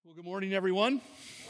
Well, good morning, everyone.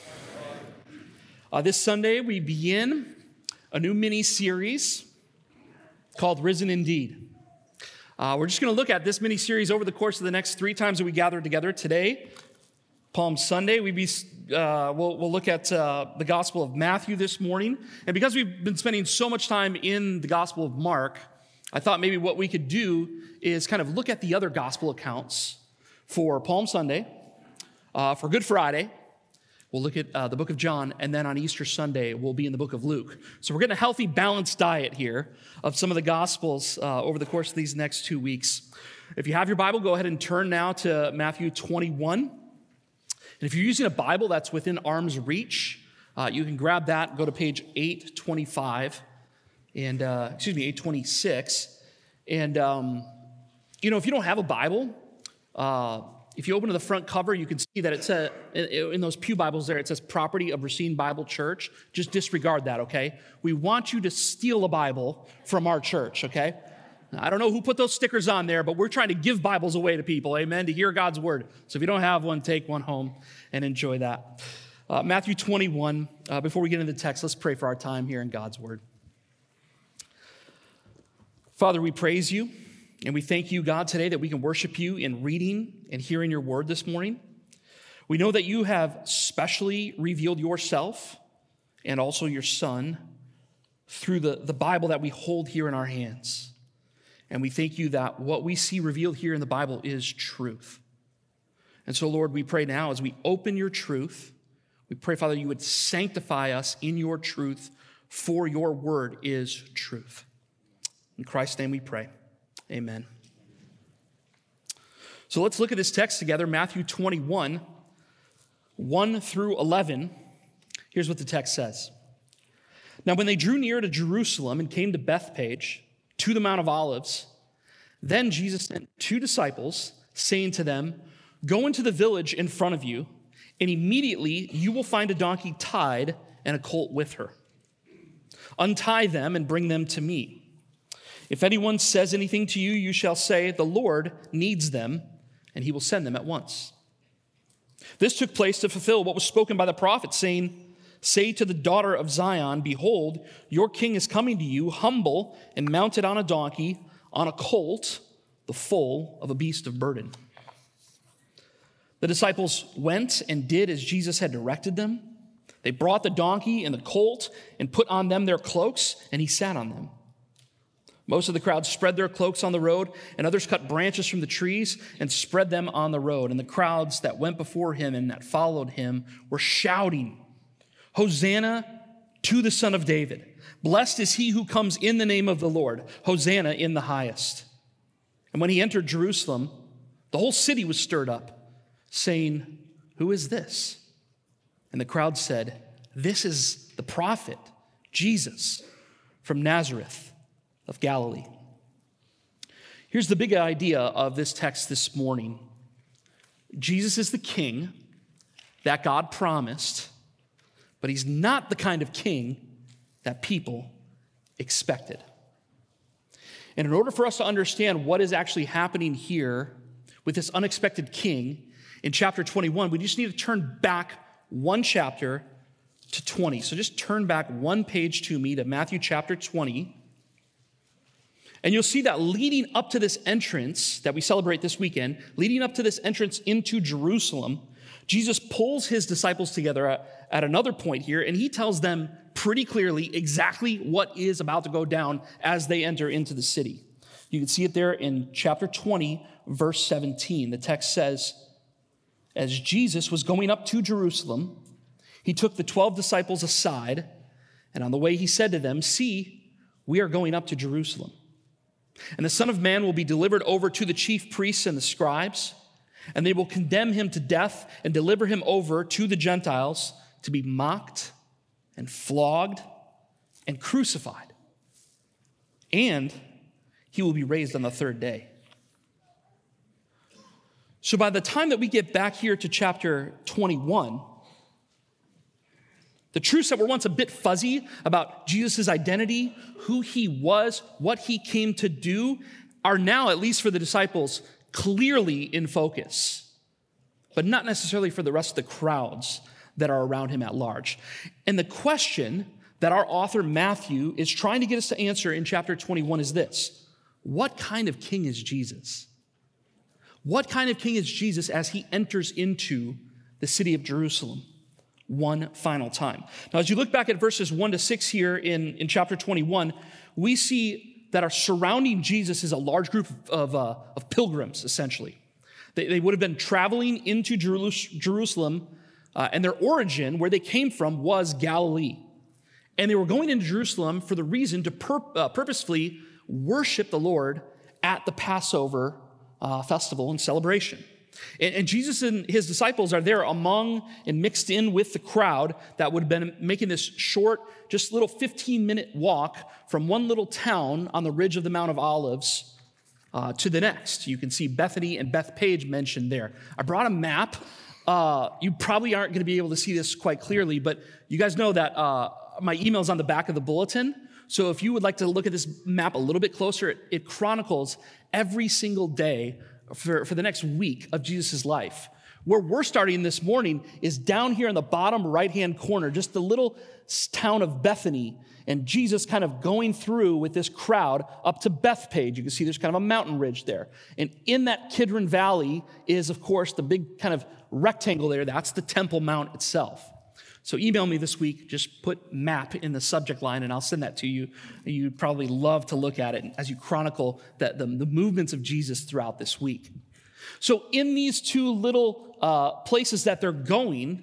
This Sunday, we begin a new mini-series called Risen Indeed. We're just going to look at this mini-series over the course of the next 3 times that we gather together. Today, Palm Sunday, we'll look at the Gospel of Matthew this morning. And because we've been spending so much time in the Gospel of Mark, I thought maybe what we could do is kind of look at the other Gospel accounts for Palm Sunday. For Good Friday, we'll look at the book of John, and then on Easter Sunday, we'll be in the book of Luke. So we're getting a healthy, balanced diet here of some of the Gospels over the course of these next 2 weeks. If you have your Bible, go ahead and turn now to Matthew 21. And if you're using a Bible that's within arm's reach, you can grab that, go to page 825, and 826. And, if you don't have a Bible, if you open to the front cover, you can see that it says, in those pew Bibles there, it says Property of Racine Bible Church. Just disregard that, okay? We want you to steal a Bible from our church, okay? I don't know who put those stickers on there, but we're trying to give Bibles away to people, amen, to hear God's word. So if you don't have one, take one home and enjoy that. Matthew 21, before we get into the text, let's pray for our time here in God's word. Father, we praise you. And we thank you, God, today that we can worship you in reading and hearing your word this morning. We know that you have specially revealed yourself and also your Son through the Bible that we hold here in our hands. And we thank you that what we see revealed here in the Bible is truth. And so, Lord, we pray now as we open your truth, we pray, Father, you would sanctify us in your truth, for your word is truth. In Christ's name we pray. Amen. So let's look at this text together, Matthew 21, 1 through 11. Here's what the text says. Now, when they drew near to Jerusalem and came to Bethphage, to the Mount of Olives, then Jesus sent 2 disciples, saying to them, "Go into the village in front of you, and immediately you will find a donkey tied and a colt with her. Untie them and bring them to me. If anyone says anything to you, you shall say, 'The Lord needs them,' and he will send them at once." This took place to fulfill what was spoken by the prophet, saying, "Say to the daughter of Zion, behold, your king is coming to you, humble and mounted on a donkey, on a colt, the foal of a beast of burden." The disciples went and did as Jesus had directed them. They brought the donkey and the colt and put on them their cloaks, and he sat on them. Most of the crowd spread their cloaks on the road, and others cut branches from the trees and spread them on the road. And the crowds that went before him and that followed him were shouting, "Hosanna to the Son of David. Blessed is he who comes in the name of the Lord. Hosanna in the highest." And when he entered Jerusalem, the whole city was stirred up, saying, "Who is this?" And the crowd said, "This is the prophet, Jesus from Nazareth of Galilee." Here's the big idea of this text this morning. Jesus is the king that God promised, but he's not the kind of king that people expected. And in order for us to understand what is actually happening here with this unexpected king in chapter 21, we just need to turn back one chapter to 20. So just turn back one page to me to Matthew chapter 20. And you'll see that leading up to this entrance that we celebrate this weekend, leading up to this entrance into Jerusalem, Jesus pulls his disciples together at another point here, and he tells them pretty clearly exactly what is about to go down as they enter into the city. You can see it there in chapter 20, verse 17. The text says, "As Jesus was going up to Jerusalem, he took the 12 disciples aside, and on the way he said to them, 'See, we are going up to Jerusalem. And the Son of Man will be delivered over to the chief priests and the scribes, and they will condemn him to death and deliver him over to the Gentiles to be mocked and flogged and crucified. And he will be raised on the 3rd day.'" So by the time that we get back here to chapter 21, the truths that were once a bit fuzzy about Jesus' identity, who he was, what he came to do, are now, at least for the disciples, clearly in focus. but not necessarily for the rest of the crowds that are around him at large. And the question that our author Matthew is trying to get us to answer in chapter 21 is this: what kind of king is Jesus? What kind of king is Jesus as he enters into the city of Jerusalem one final time? Now, as you look back at verses 1-6 here in chapter 21, we see that are surrounding Jesus is a large group of pilgrims, essentially. They would have been traveling into Jerusalem, and their origin, where they came from, was Galilee. And they were going into Jerusalem for the reason to purposefully worship the Lord at the Passover festival and celebration. And Jesus and his disciples are there among and mixed in with the crowd that would have been making this short, just little 15-minute walk from one little town on the ridge of the Mount of Olives to the next. You can see Bethany and Bethpage mentioned there. I brought a map. You probably aren't going to be able to see this quite clearly, but you guys know that my email's on the back of the bulletin. So if you would like to look at this map a little bit closer, it chronicles every single day for the next week of Jesus' life. Where we're starting this morning is down here in the bottom right-hand corner, just the little town of Bethany, and Jesus kind of going through with this crowd up to Bethpage. You can see there's kind of a mountain ridge there. And in that Kidron Valley is, of course, the big kind of rectangle there. That's the Temple Mount itself. So email me this week, just put map in the subject line, and I'll send that to you. You'd probably love to look at it as you chronicle the movements of Jesus throughout this week. So in these two little places that they're going,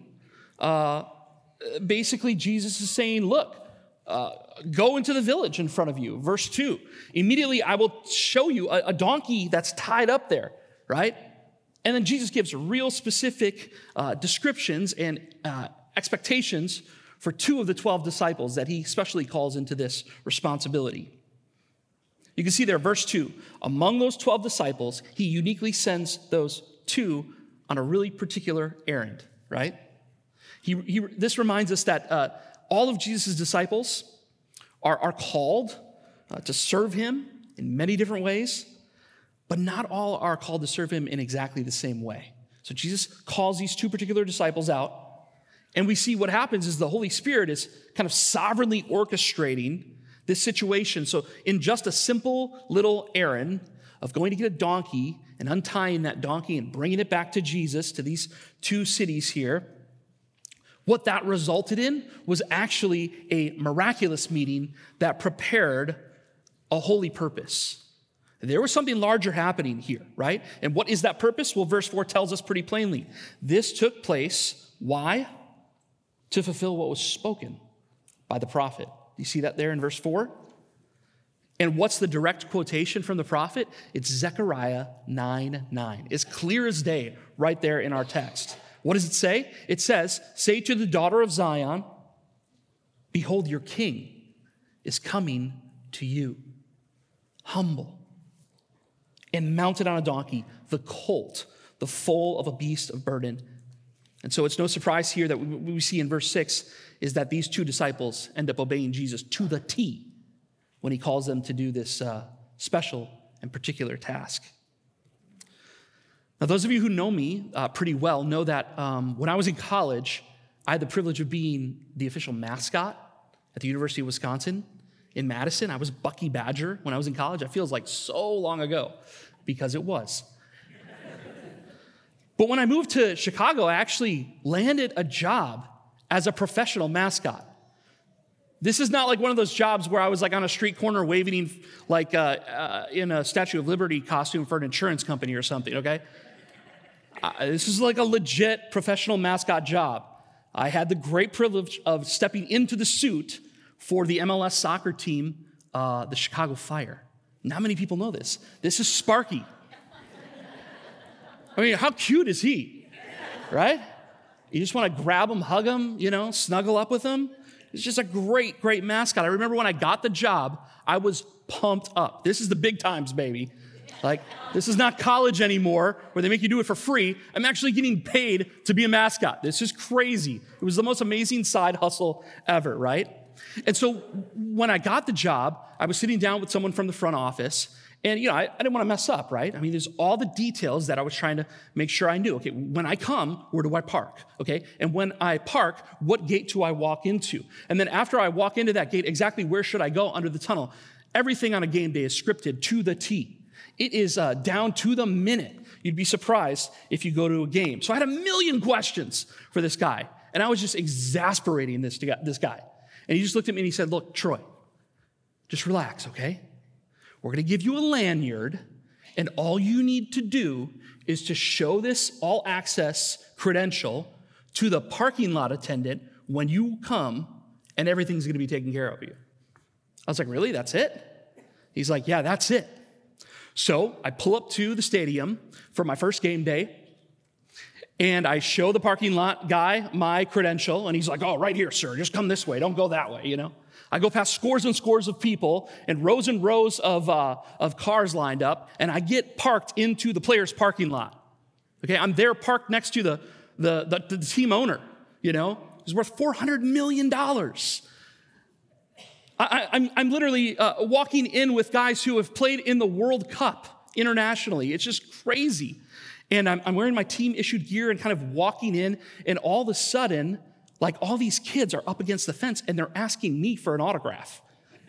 basically Jesus is saying, look, go into the village in front of you. Verse 2, immediately I will show you a donkey that's tied up there, right? And then Jesus gives real specific descriptions and expectations for 2 of the 12 disciples that he specially calls into this responsibility. You can see there, verse 2, among those 12 disciples, he uniquely sends those 2 on a really particular errand, right? This reminds us that all of Jesus' disciples are called to serve him in many different ways, but not all are called to serve him in exactly the same way. So Jesus calls these 2 particular disciples out, and we see what happens is the Holy Spirit is kind of sovereignly orchestrating this situation. So in just a simple little errand of going to get a donkey and untying that donkey and bringing it back to Jesus, to these 2 cities here, what that resulted in was actually a miraculous meeting that prepared a holy purpose. There was something larger happening here, right? And what is that purpose? Well, verse 4 tells us pretty plainly. This took place, why? To fulfill what was spoken by the prophet. You see that there in verse 4? And what's the direct quotation from the prophet? It's Zechariah 9:9. It's clear as day right there in our text. What does it say? It says, say to the daughter of Zion, behold, your king is coming to you, humble and mounted on a donkey, the colt, the foal of a beast of burden. And so it's no surprise here that we see in verse 6 is that these 2 disciples end up obeying Jesus to the T when he calls them to do this special and particular task. Now, those of you who know me pretty well know that when I was in college, I had the privilege of being the official mascot at the University of Wisconsin in Madison. I was Bucky Badger when I was in college. It feels like so long ago because it was. But when I moved to Chicago, I actually landed a job as a professional mascot. This is not like one of those jobs where I was like on a street corner waving like in a Statue of Liberty costume for an insurance company or something, okay? This is like a legit professional mascot job. I had the great privilege of stepping into the suit for the MLS soccer team, the Chicago Fire. Not many people know this. This is Sparky. I mean, how cute is he, right? You just want to grab him, hug him, snuggle up with him. It's just a great, great mascot. I remember when I got the job, I was pumped up. This is the big times, baby. Like, this is not college anymore where they make you do it for free. I'm actually getting paid to be a mascot. This is crazy. It was the most amazing side hustle ever, right? And so when I got the job, I was sitting down with someone from the front office, And, I didn't want to mess up, right? I mean, there's all the details that I was trying to make sure I knew. Okay, when I come, where do I park? Okay, and when I park, what gate do I walk into? And then after I walk into that gate, exactly where should I go under the tunnel? Everything on a game day is scripted to the T. It is down to the minute. You'd be surprised if you go to a game. So I had a million questions for this guy, and I was just exasperating this guy. And he just looked at me and he said, look, Troy, just relax, okay? We're going to give you a lanyard, and all you need to do is to show this all-access credential to the parking lot attendant when you come, and everything's going to be taken care of you. I was like, really? That's it? He's like, yeah, that's it. So I pull up to the stadium for my first game day, and I show the parking lot guy my credential, and he's like, oh, right here, sir. Just come this way. Don't go that way, I go past scores and scores of people and rows of cars lined up, and I get parked into the players' parking lot. Okay, I'm there parked next to the team owner, He's worth $400 million. I'm literally walking in with guys who have played in the World Cup internationally. It's just crazy. And I'm wearing my team-issued gear and kind of walking in, and all of a sudden, like all these kids are up against the fence, and they're asking me for an autograph.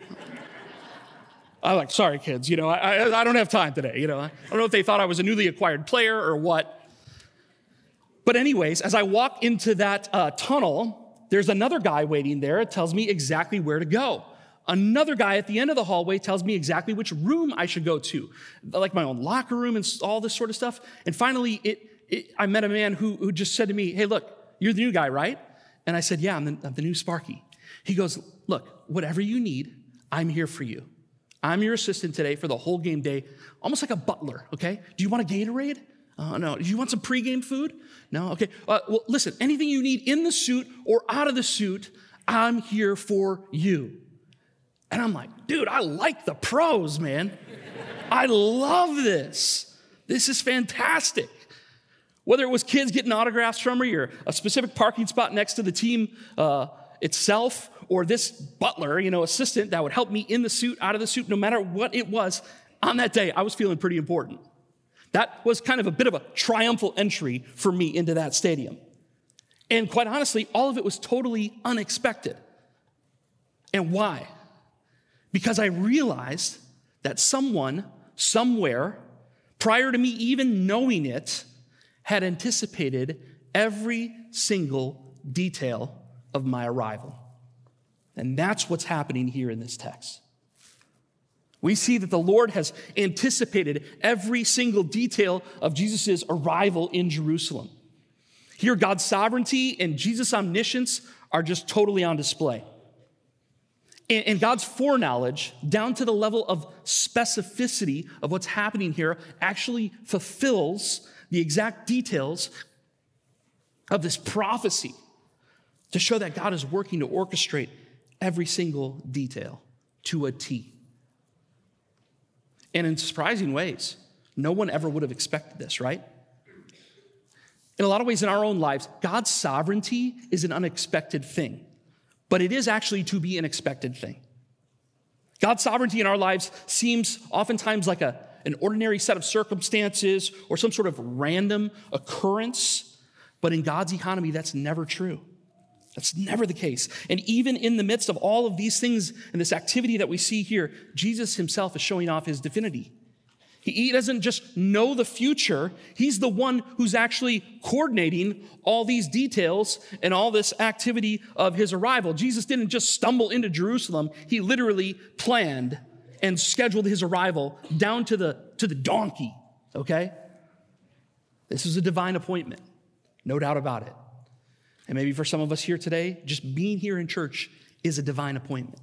I'm like, sorry, kids, I don't have time today. I don't know if they thought I was a newly acquired player or what. But anyways, as I walk into that tunnel, there's another guy waiting there. It tells me exactly where to go. Another guy at the end of the hallway tells me exactly which room I should go to, like my own locker room and all this sort of stuff. And finally, I met a man who just said to me, hey, look, you're the new guy, right? And I said, yeah, I'm the new Sparky. He goes, look, whatever you need, I'm here for you. I'm your assistant today for the whole game day, almost like a butler, okay? Do you want a Gatorade? No. Do you want some pregame food? No? Okay. Well, listen, anything you need in the suit or out of the suit, I'm here for you. And I'm like, dude, I like the pros, man. I love this. This is fantastic. Whether it was kids getting autographs from me or a specific parking spot next to the team itself, or this butler, assistant that would help me in the suit, out of the suit, no matter what it was, on that day, I was feeling pretty important. That was kind of a bit of a triumphal entry for me into that stadium. And quite honestly, all of it was totally unexpected. And why? Because I realized that someone, somewhere, prior to me even knowing it, had anticipated every single detail of my arrival. And that's what's happening here in this text. We see that the Lord has anticipated every single detail of Jesus' arrival in Jerusalem. Here, God's sovereignty and Jesus' omniscience are just totally on display. And God's foreknowledge, down to the level of specificity of what's happening here, actually fulfills the exact details of this prophecy to show that God is working to orchestrate every single detail to a T. And in surprising ways, no one ever would have expected this, right? In a lot of ways in our own lives, God's sovereignty is an unexpected thing, but it is actually to be an expected thing. God's sovereignty in our lives seems oftentimes like an ordinary set of circumstances or some sort of random occurrence, but in God's economy, that's never true. That's never the case. And even in the midst of all of these things and this activity that we see here, Jesus himself is showing off his divinity. He doesn't just know the future. He's the one who's actually coordinating all these details and all this activity of his arrival. Jesus didn't just stumble into Jerusalem. He literally planned and scheduled his arrival down to the donkey, okay? This is a divine appointment, no doubt about it. And maybe for some of us here today, just being here in church is a divine appointment.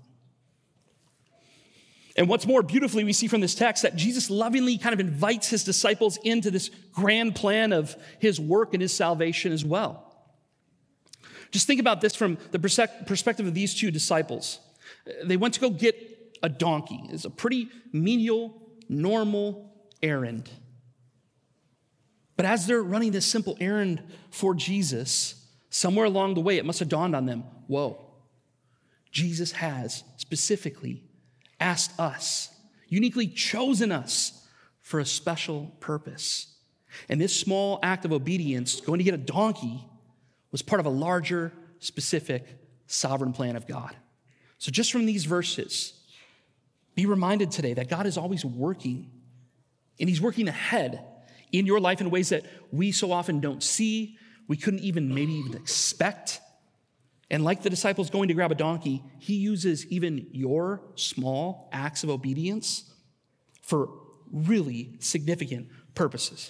And what's more, beautifully, we see from this text that Jesus lovingly kind of invites his disciples into this grand plan of his work and his salvation as well. Just think about this from the perspective of these two disciples. They went to go get a donkey. It's a pretty menial, normal errand. But as they're running this simple errand for Jesus, somewhere along the way, it must have dawned on them, whoa, Jesus has specifically asked us uniquely chosen us for a special purpose. And this small act of obedience, going to get a donkey, was part of a larger, specific, sovereign plan of God. So just from these verses, be reminded today that God is always working, and he's working ahead in your life in ways that we so often don't see, we couldn't maybe even expect. And like the disciples going to grab a donkey, he uses even your small acts of obedience for really significant purposes.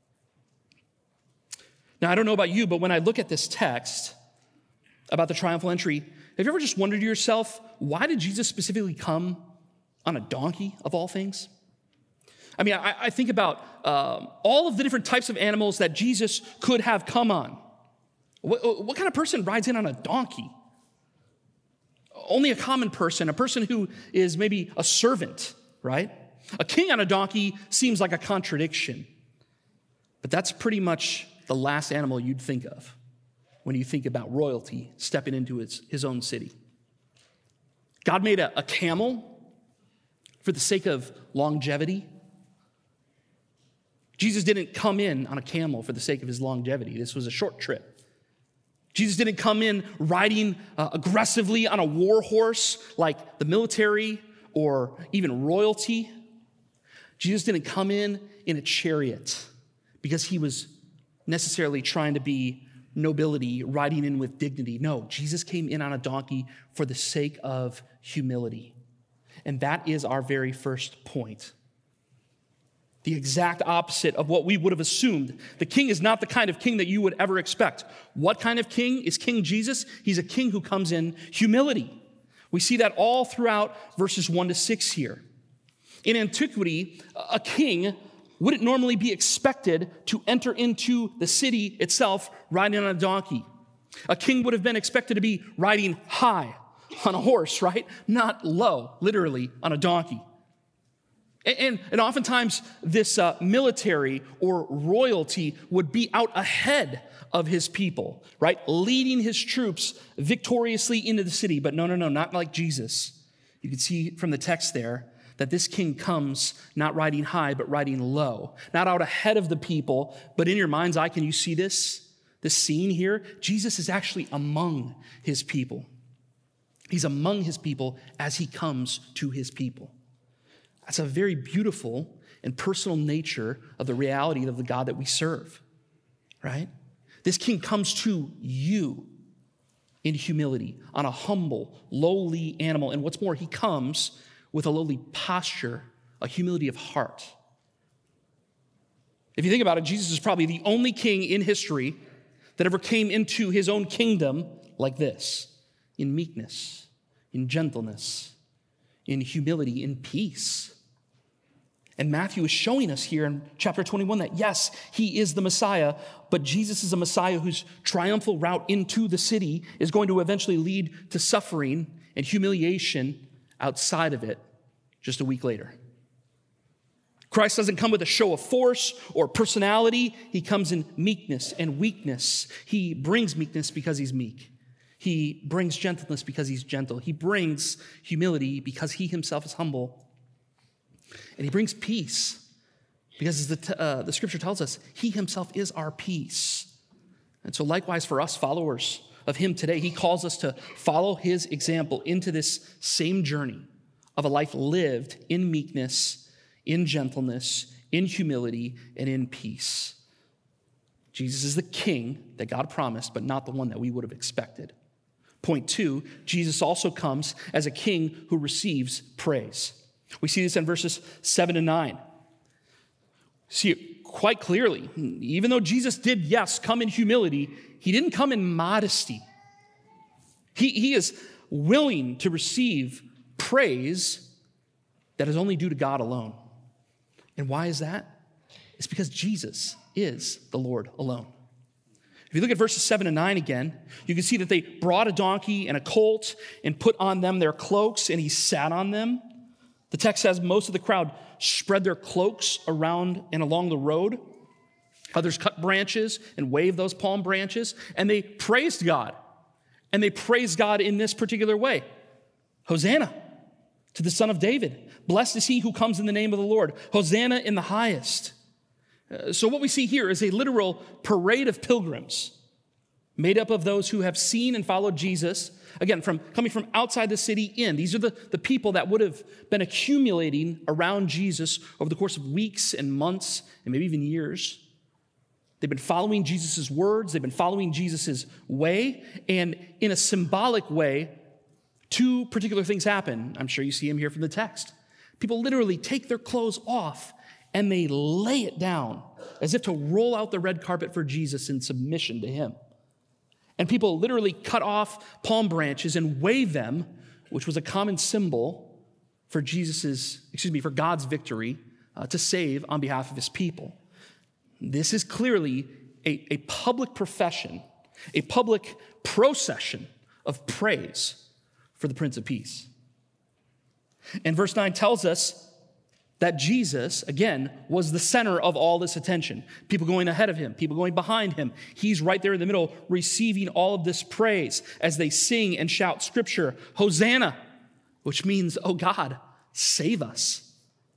Now, I don't know about you, but when I look at this text about the triumphal entry, have you ever just wondered to yourself, why did Jesus specifically come on a donkey of all things? I mean, I think about all of the different types of animals that Jesus could have come on. What kind of person rides in on a donkey? Only a common person, a person who is maybe a servant, right? A king on a donkey seems like a contradiction, but that's pretty much the last animal you'd think of when you think about royalty stepping into his own city. God made a camel for the sake of longevity. Jesus didn't come in on a camel for the sake of his longevity. This was a short trip. Jesus didn't come in riding aggressively on a war horse like the military or even royalty. Jesus didn't come in a chariot because he was necessarily trying to be nobility, riding in with dignity. No, Jesus came in on a donkey for the sake of humility. And that is our very first point. The exact opposite of what we would have assumed. The king is not the kind of king that you would ever expect. What kind of king is King Jesus? He's a king who comes in humility. We see that all throughout verses 1-6 here. In antiquity, a king wouldn't normally be expected to enter into the city itself riding on a donkey. A king would have been expected to be riding high on a horse, right? Not low, literally on a donkey. And oftentimes this military or royalty would be out ahead of his people, right? Leading his troops victoriously into the city. But no, not like Jesus. You can see from the text there that this king comes not riding high, but riding low. Not out ahead of the people, but in your mind's eye, can you see this scene here? Jesus is actually among his people. He's among his people as he comes to his people. That's a very beautiful and personal nature of the reality of the God that we serve, right? This king comes to you in humility, on a humble, lowly animal. And what's more, he comes with a lowly posture, a humility of heart. If you think about it, Jesus is probably the only king in history that ever came into his own kingdom like this, in meekness, in gentleness, in humility, in peace. And Matthew is showing us here in chapter 21 that yes, he is the Messiah, but Jesus is a Messiah whose triumphal route into the city is going to eventually lead to suffering and humiliation outside of it just a week later. Christ doesn't come with a show of force or personality. He comes in meekness and weakness. He brings meekness because he's meek. He brings gentleness because he's gentle. He brings humility because he himself is humble. And he brings peace because as the scripture tells us, he himself is our peace. And so likewise for us followers of him today, he calls us to follow his example into this same journey of a life lived in meekness, in gentleness, in humility, and in peace. Jesus is the king that God promised, but not the one that we would have expected. Point 2, Jesus also comes as a king who receives praise. We see this in verses 7-9. See it quite clearly. Even though Jesus did, yes, come in humility, he didn't come in modesty. He is willing to receive praise that is only due to God alone. And why is that? It's because Jesus is the Lord alone. If you look at verses 7-9 again, you can see that they brought a donkey and a colt and put on them their cloaks, and he sat on them. The text says most of the crowd spread their cloaks around and along the road. Others cut branches and waved those palm branches, and they praised God. And they praised God in this particular way. Hosanna to the Son of David. Blessed is he who comes in the name of the Lord. Hosanna in the highest. So what we see here is a literal parade of pilgrims made up of those who have seen and followed Jesus, again, coming from outside the city in. These are the people that would have been accumulating around Jesus over the course of weeks and months and maybe even years. They've been following Jesus' words. They've been following Jesus' way. And in a symbolic way, two particular things happen. I'm sure you see them here from the text. People literally take their clothes off and they lay it down as if to roll out the red carpet for Jesus in submission to him. And people literally cut off palm branches and wave them, which was a common symbol for for God's victory to save on behalf of his people. This is clearly a public profession, a public procession of praise for the Prince of Peace. And verse 9 tells us that Jesus, again, was the center of all this attention. People going ahead of him, people going behind him. He's right there in the middle, receiving all of this praise as they sing and shout scripture, Hosanna, which means, oh God, save us.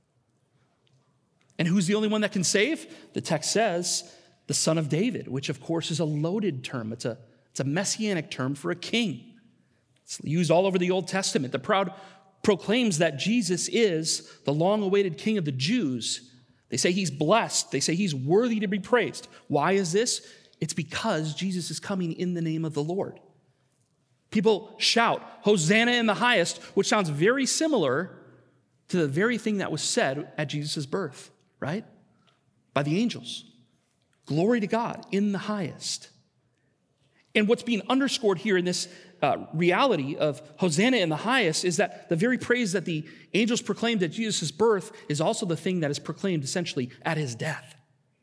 And who's the only one that can save? The text says, the Son of David, which of course is a loaded term. It's a messianic term for a king. It's used all over the Old Testament. The crowd proclaims that Jesus is the long-awaited King of the Jews. They say he's blessed. They say he's worthy to be praised. Why is this? It's because Jesus is coming in the name of the Lord. People shout, Hosanna in the highest, which sounds very similar to the very thing that was said at Jesus' birth, right? By the angels. Glory to God in the highest. And what's being underscored here in this reality of Hosanna in the highest is that the very praise that the angels proclaimed at Jesus' birth is also the thing that is proclaimed essentially at his death.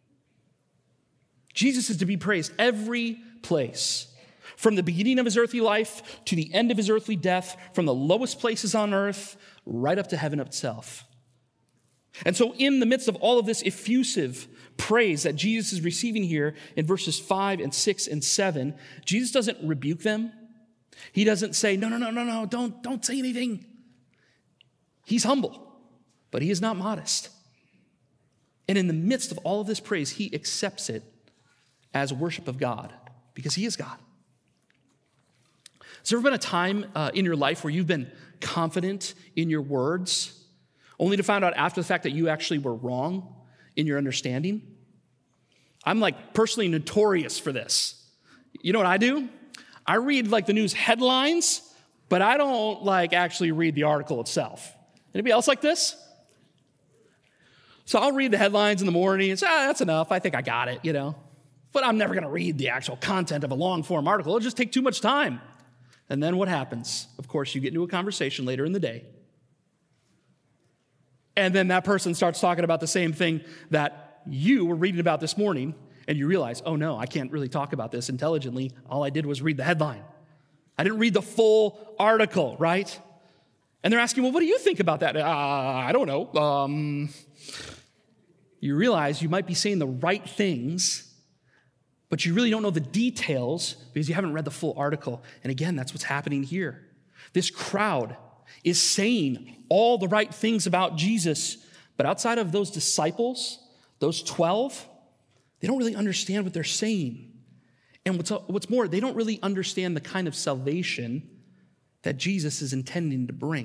Jesus is to be praised every place, from the beginning of his earthly life to the end of his earthly death, from the lowest places on earth right up to heaven itself. And so in the midst of all of this effusive praise that Jesus is receiving here in verses 5 and 6 and 7, Jesus doesn't rebuke them. He doesn't say, no, don't say anything. He's humble, but he is not modest. And in the midst of all of this praise, he accepts it as worship of God because he is God. Has there ever been a time in your life where you've been confident in your words, only to find out after the fact that you actually were wrong in your understanding? I'm personally notorious for this. You know what I do? I read the news headlines, but I don't actually read the article itself. Anybody else like this? So I'll read the headlines in the morning and say, that's enough. I think I got it, But I'm never going to read the actual content of a long-form article. It'll just take too much time. And then what happens? Of course, you get into a conversation later in the day. And then that person starts talking about the same thing that you were reading about this morning, and you realize, oh no, I can't really talk about this intelligently. All I did was read the headline. I didn't read the full article, right? And they're asking, well, what do you think about that? I don't know. You realize you might be saying the right things, but you really don't know the details because you haven't read the full article. And again, that's what's happening here. This crowd is saying all the right things about Jesus, but outside of those disciples, those 12, they don't really understand what they're saying. And what's more, they don't really understand the kind of salvation that Jesus is intending to bring.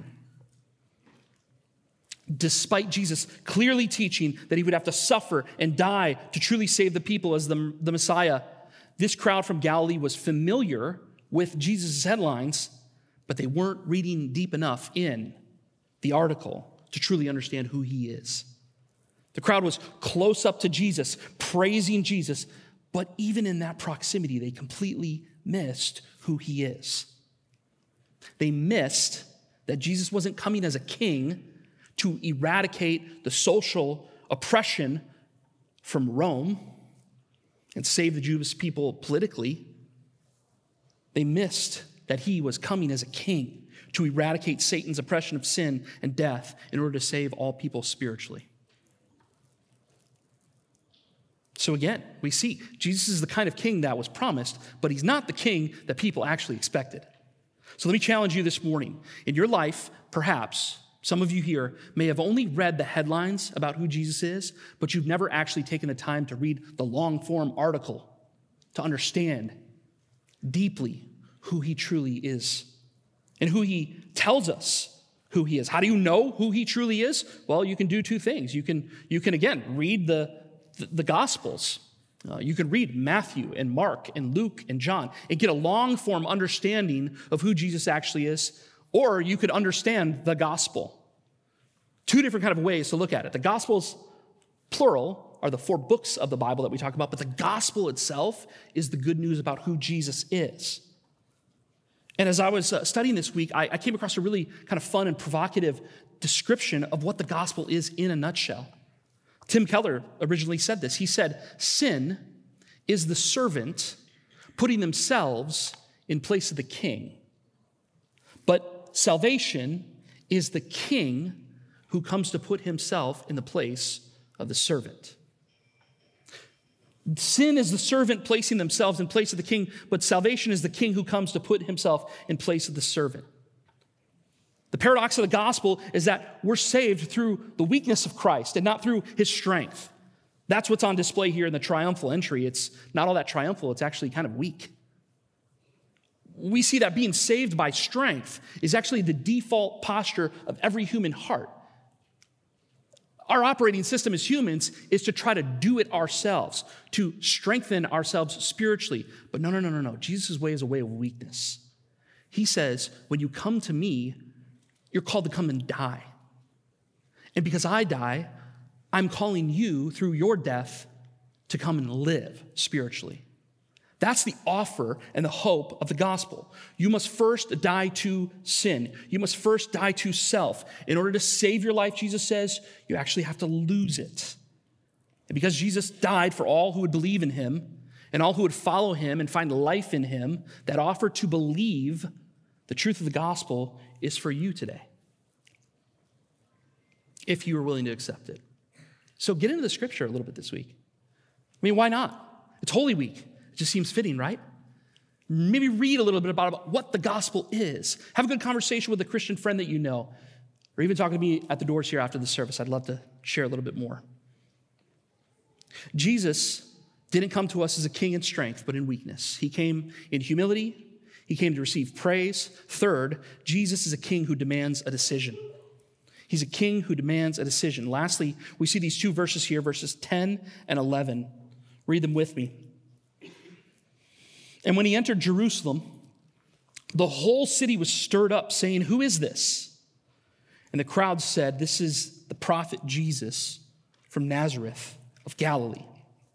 Despite Jesus clearly teaching that he would have to suffer and die to truly save the people as the Messiah, this crowd from Galilee was familiar with Jesus' headlines, but they weren't reading deep enough in the article to truly understand who he is. The crowd was close up to Jesus, praising Jesus, but even in that proximity, they completely missed who he is. They missed that Jesus wasn't coming as a king to eradicate the social oppression from Rome and save the Jewish people politically. They missed that he was coming as a king to eradicate Satan's oppression of sin and death in order to save all people spiritually. So again, we see Jesus is the kind of king that was promised, but he's not the king that people actually expected. So let me challenge you this morning. In your life, perhaps, Some of you here may have only read the headlines about who Jesus is, but you've never actually taken the time to read the long-form article to understand deeply who he truly is and who he tells us who he is. How do you know who he truly is? Well, you can do two things. You can again, read the Gospels. You can read Matthew and Mark and Luke and John and get a long-form understanding of who Jesus actually is, or you could understand the gospel. Two different kind of ways to look at it. The Gospels, plural, are the 4 books of the Bible that we talk about, but the gospel itself is the good news about who Jesus is. And as I was studying this week, I came across a really kind of fun and provocative description of what the gospel is in a nutshell. Tim Keller originally said this. He said, sin is the servant putting themselves in place of the king. But salvation is the king who comes to put himself in the place of the servant. Sin is the servant placing themselves in place of the king, but salvation is the king who comes to put himself in place of the servant. The paradox of the gospel is that we're saved through the weakness of Christ and not through his strength. That's what's on display here in the triumphal entry. It's not all that triumphal, it's actually kind of weak. We see that being saved by strength is actually the default posture of every human heart. Our operating system as humans is to try to do it ourselves, to strengthen ourselves spiritually. But no. Jesus' way is a way of weakness. He says, when you come to me, you're called to come and die. And because I die, I'm calling you through your death to come and live spiritually. That's the offer and the hope of the gospel. You must first die to sin. You must first die to self. In order to save your life, Jesus says, you actually have to lose it. And because Jesus died for all who would believe in him and all who would follow him and find life in him, that offer to believe the truth of the gospel is for you today, if you are willing to accept it. So get into the scripture a little bit this week. I mean, why not? It's Holy Week. It just seems fitting, right? Maybe read a little bit about what the gospel is. Have a good conversation with a Christian friend that you know, or even talk to me at the doors here after the service. I'd love to share a little bit more. Jesus didn't come to us as a king in strength, but in weakness. He came in humility. He came to receive praise. Third, Jesus is a king who demands a decision. He's a king who demands a decision. Lastly, we see these 2 verses here, verses 10 and 11. Read them with me. And when he entered Jerusalem, the whole city was stirred up, saying, "Who is this?" And the crowd said, "This is the prophet Jesus from Nazareth of Galilee."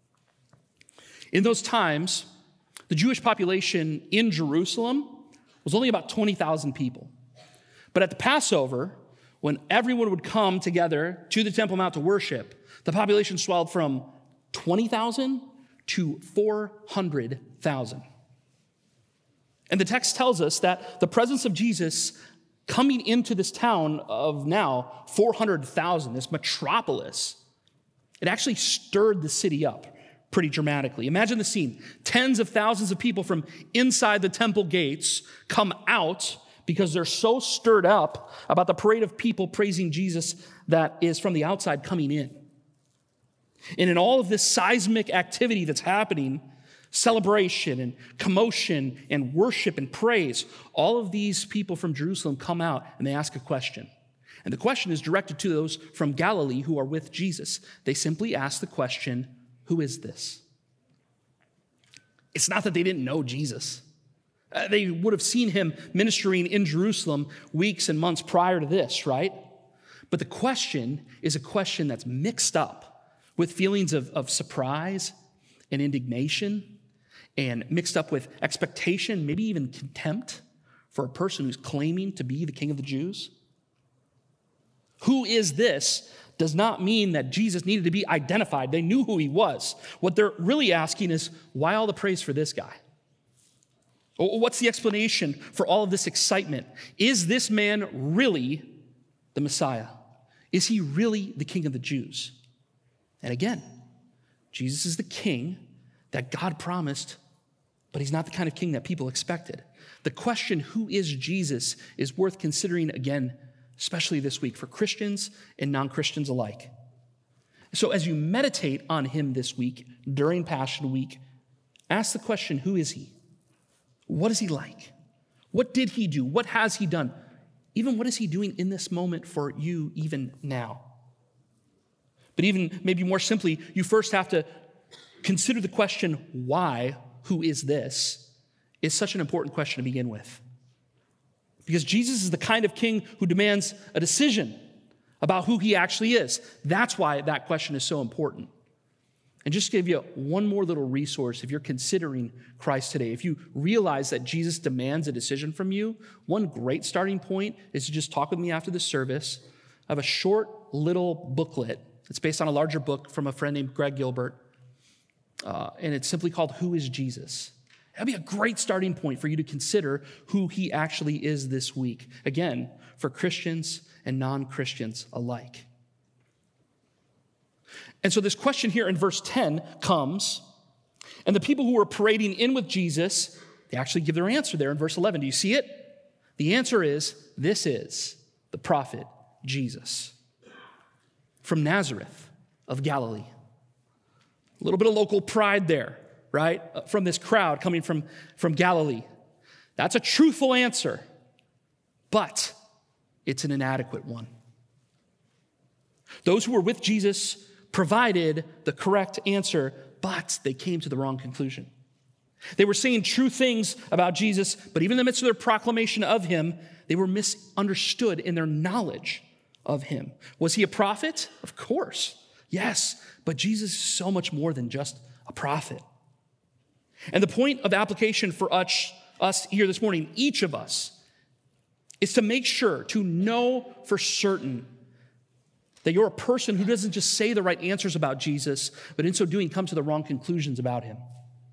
In those times, the Jewish population in Jerusalem was only about 20,000 people. But at the Passover, when everyone would come together to the Temple Mount to worship, the population swelled from 20,000 to 400,000. And the text tells us that the presence of Jesus coming into this town of now 400,000, this metropolis, it actually stirred the city up pretty dramatically. Imagine the scene. Tens of thousands of people from inside the temple gates come out because they're so stirred up about the parade of people praising Jesus that is from the outside coming in. And in all of this seismic activity that's happening, celebration and commotion and worship and praise, all of these people from Jerusalem come out and they ask a question. And the question is directed to those from Galilee who are with Jesus. They simply ask the question, who is this? It's not that they didn't know Jesus. They would have seen him ministering in Jerusalem weeks and months prior to this, right? But the question is a question that's mixed up with feelings of surprise and indignation, and mixed up with expectation, maybe even contempt for a person who's claiming to be the King of the Jews. Who is this does not mean that Jesus needed to be identified. They knew who he was. What they're really asking is, why all the praise for this guy? What's the explanation for all of this excitement? Is this man really the Messiah? Is he really the King of the Jews? And again, Jesus is the king that God promised, but he's not the kind of king that people expected. The question, who is Jesus, is worth considering again especially this week, for Christians and non-Christians alike. So as you meditate on him this week, during Passion Week, ask the question, who is he? What is he like? What did he do? What has he done? Even what is he doing in this moment for you even now? But even maybe more simply, you first have to consider the question, why, who is this, is such an important question to begin with. Because Jesus is the kind of king who demands a decision about who he actually is. That's why that question is so important. And just to give you one more little resource, if you're considering Christ today, if you realize that Jesus demands a decision from you, one great starting point is to just talk with me after the service. I have a short little booklet. It's based on a larger book from a friend named Greg Gilbert. And it's simply called Who is Jesus? That'd be a great starting point for you to consider who he actually is this week. Again, for Christians and non-Christians alike. And so this question here in verse 10 comes, and the people who were parading in with Jesus, they actually give their answer there in verse 11. Do you see it? The answer is, this is the prophet Jesus from Nazareth of Galilee. A little bit of local pride there, right? From this crowd coming from Galilee. That's a truthful answer, but it's an inadequate one. Those who were with Jesus provided the correct answer, but they came to the wrong conclusion. They were saying true things about Jesus, but even in the midst of their proclamation of him, they were misunderstood in their knowledge of him. Was he a prophet? Of course, yes, but Jesus is so much more than just a prophet. And the point of application for us here this morning, each of us, is to make sure, to know for certain that you're a person who doesn't just say the right answers about Jesus, but in so doing come to the wrong conclusions about him.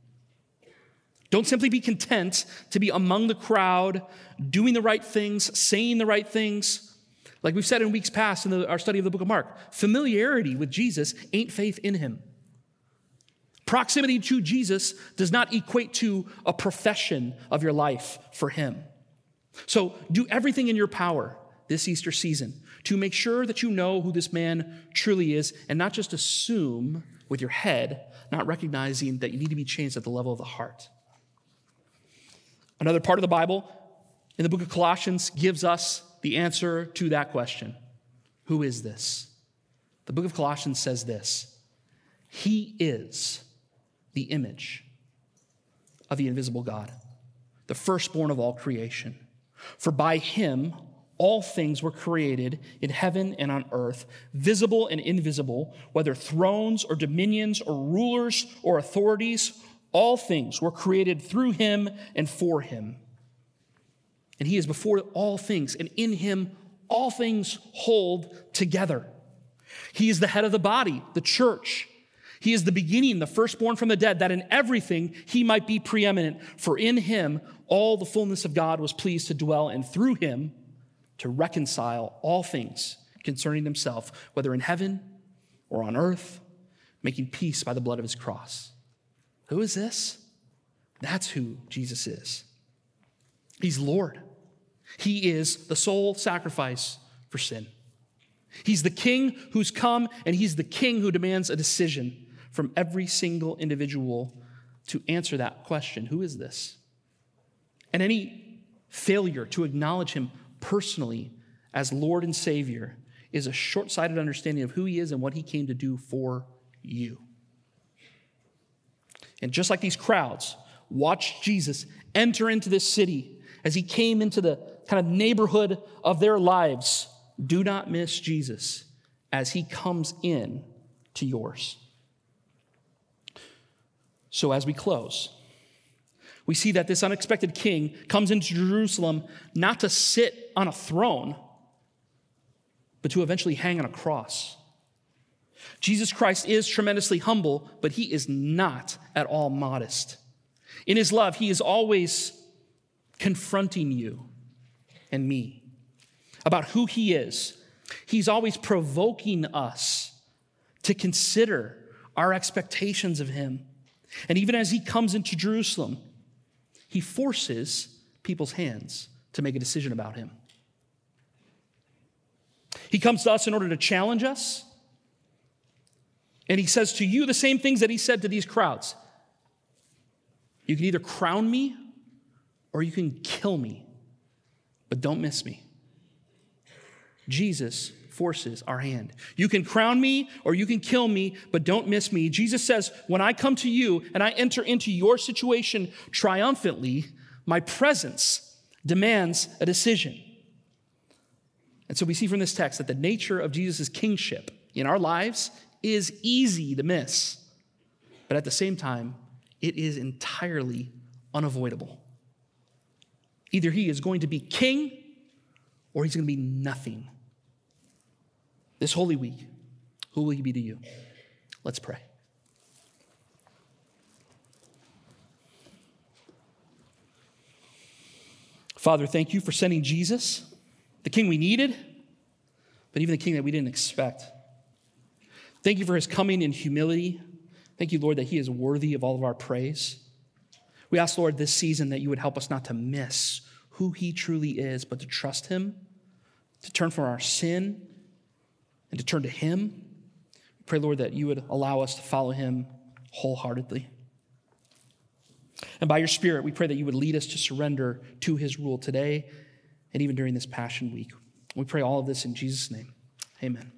Don't simply be content to be among the crowd, doing the right things, saying the right things. Like we've said in weeks past in our study of the book of Mark, familiarity with Jesus ain't faith in him. Proximity to Jesus does not equate to a profession of your life for him. So do everything in your power this Easter season to make sure that you know who this man truly is and not just assume with your head, not recognizing that you need to be changed at the level of the heart. Another part of the Bible in the book of Colossians gives us the answer to that question. Who is this? The book of Colossians says this: he is the image of the invisible God, the firstborn of all creation. For by him all things were created in heaven and on earth, visible and invisible, whether thrones or dominions or rulers or authorities, all things were created through him and for him. And he is before all things, and in him all things hold together. He is the head of the body, the church. He is the beginning, the firstborn from the dead, that in everything he might be preeminent. For in him all the fullness of God was pleased to dwell, and through him to reconcile all things concerning himself, whether in heaven or on earth, making peace by the blood of his cross. Who is this? That's who Jesus is. He's Lord. He is the sole sacrifice for sin. He's the king who's come, and he's the king who demands a decision from every single individual to answer that question. Who is this? And any failure to acknowledge him personally as Lord and Savior is a short-sighted understanding of who he is and what he came to do for you. And just like these crowds watched Jesus enter into this city as he came into the kind of neighborhood of their lives, do not miss Jesus as he comes in to yours. So as we close, we see that this unexpected king comes into Jerusalem not to sit on a throne, but to eventually hang on a cross. Jesus Christ is tremendously humble, but he is not at all modest. In his love, he is always confronting you and me about who he is. He's always provoking us to consider our expectations of him. And even as he comes into Jerusalem, he forces people's hands to make a decision about him. He comes to us in order to challenge us. And he says to you the same things that he said to these crowds. You can either crown me or you can kill me, but don't miss me. Jesus forces our hand. You can crown me or you can kill me, but don't miss me. Jesus says, when I come to you and I enter into your situation triumphantly, my presence demands a decision. And so we see from this text that the nature of Jesus' kingship in our lives is easy to miss, but at the same time, it is entirely unavoidable. Either he is going to be king or he's going to be nothing. This Holy Week, who will he be to you? Let's pray. Father, thank you for sending Jesus, the king we needed, but even the king that we didn't expect. Thank you for his coming in humility. Thank you, Lord, that he is worthy of all of our praise. We ask, Lord, this season that you would help us not to miss who he truly is, but to trust him, to turn from our sin, and to turn to him. We pray, Lord, that you would allow us to follow him wholeheartedly. And by your Spirit, we pray that you would lead us to surrender to his rule today and even during this Passion Week. We pray all of this in Jesus' name. Amen.